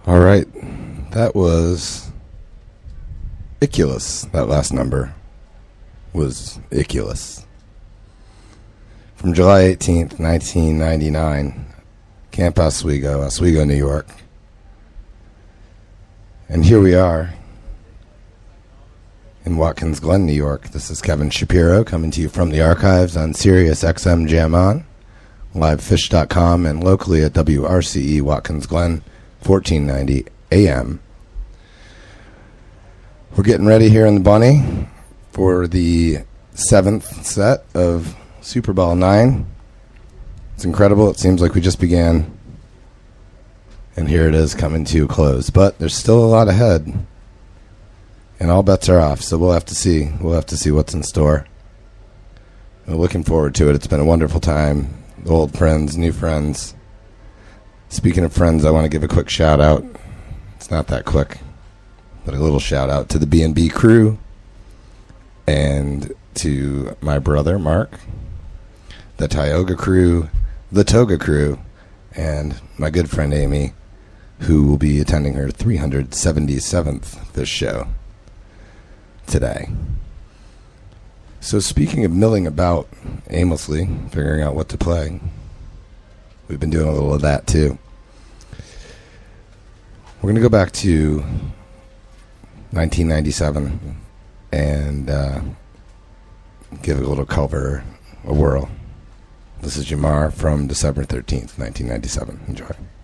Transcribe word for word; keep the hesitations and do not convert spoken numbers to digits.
All right. That was Iculus. That last number was Iculus. From July eighteenth, nineteen ninety-nine, Camp Oswego, Oswego, New York. And here we are in Watkins Glen, New York. This is Kevin Shapiro coming to you from the archives on Sirius X M Jam On, live fish dot com, and locally at W R C E Watkins Glen, fourteen ninety A M. We're getting ready here in the Bunny for the seventh set of Super Bowl nine. It's incredible. It seems like we just began, and here it is coming to a close. But there's still a lot ahead, and all bets are off. So we'll have to see. We'll have to see what's in store. We're looking forward to it. It's been a wonderful time. Old friends, new friends. Speaking of friends, I want to give a quick shout out. It's not that quick, but a little shout out to the B and B crew and to my brother Mark, the Tioga crew, the Toga crew, and my good friend Amy, who will be attending her three hundred seventy-seventh this show today. So speaking of milling about aimlessly, figuring out what to play, we've been doing a little of that too. We're going to go back to nineteen ninety-seven and uh, give a little cover a whirl. This is Jamar from December thirteenth, nineteen ninety-seven. Enjoy.